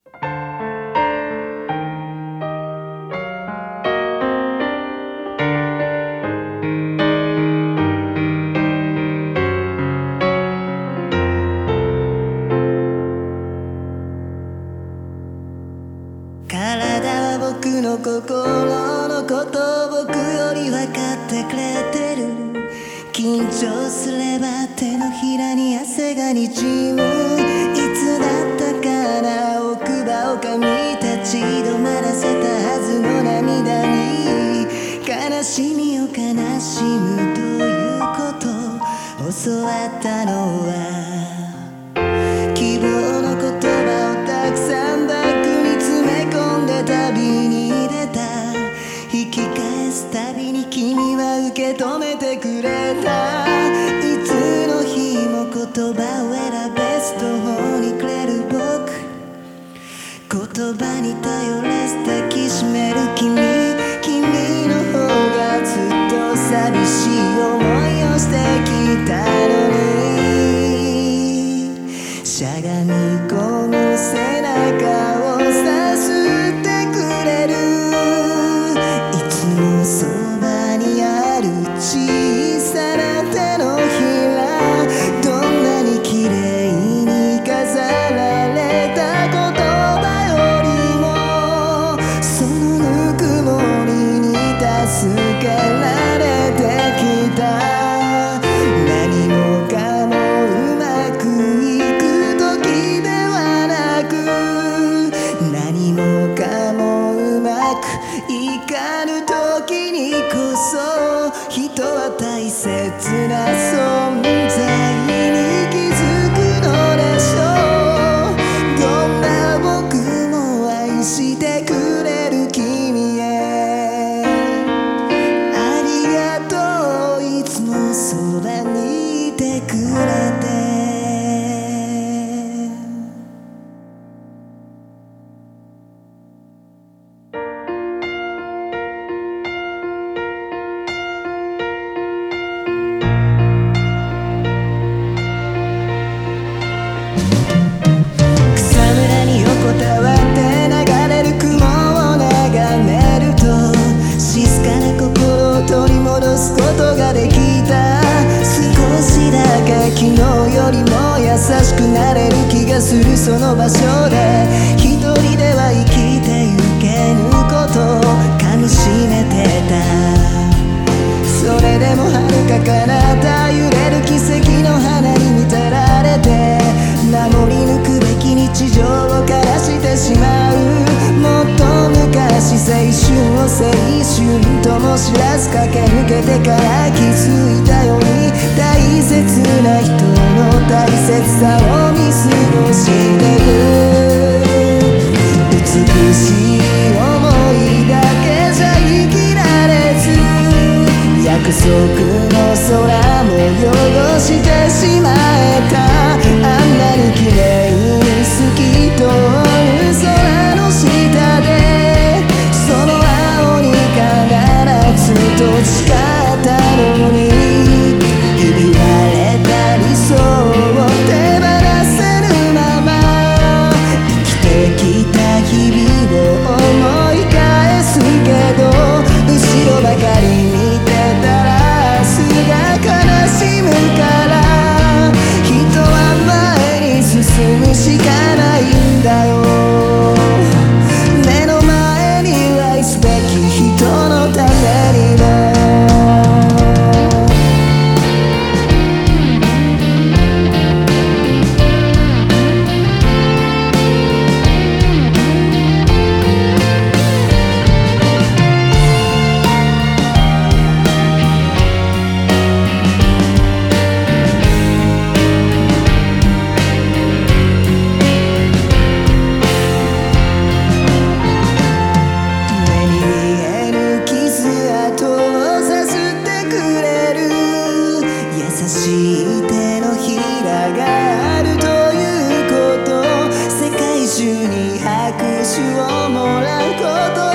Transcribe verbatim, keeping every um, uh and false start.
体は僕の心のことを僕より分かってくれてる。緊張すれば手のひらに汗がにじむ。いつだったかな、奥歯を噛み立ち止まらせたはずの涙に悲しみを悲しむということ教わったのは、希望の言葉をたくさんバッグに詰め込んで旅に出た。引き返すたびに君は受け止めてくれた。いつの日も言葉を選べず途方に暮れる僕、言葉に頼れず抱きしめる君、君の方がずっと寂しい思いをしてきたのに、しゃがみ込む背中をさすってくれる。いつもそばにある小さな手のひら、どんなに綺麗に飾られた言葉よりも、そのぬくもりに助けられてきた。何もかもうまくいく時ではなく、何もかもうまくいかぬ時にこそ、人は大切な存在に気づくのでしょう。どんな僕も愛してくれる君へありがとう、いつもそばにいてくれて。草むらに横たわって流れる雲を眺めると、静かな心を取り戻すことができた。少しだけ昨日よりも優しくなれる気がする。その場所で一人では生きてゆけぬことを噛みしめてた。それでも遥か彼方揺れる奇跡の花に見てられて、守り抜くべき日常を枯らしてしまう。もっと昔青春を青春とも知らず駆け抜けてから気づいたように、大切な人の大切さを見過ごしてる。美しい思いだけじゃ生きられず、約束の空も汚してしまえた。あんなに綺麗に透き通る空の下で、その青に必ずと誓ったのに、ひび割れた理想を手放せぬまま生きてきた日々を思い返すけど、後ろばかり見てたら明日が悲しむから、人は前に進むしかないんだよ。目の前に愛すべき人のためにも。優しい手のひらがあるということ、世界中に拍手をもらうこと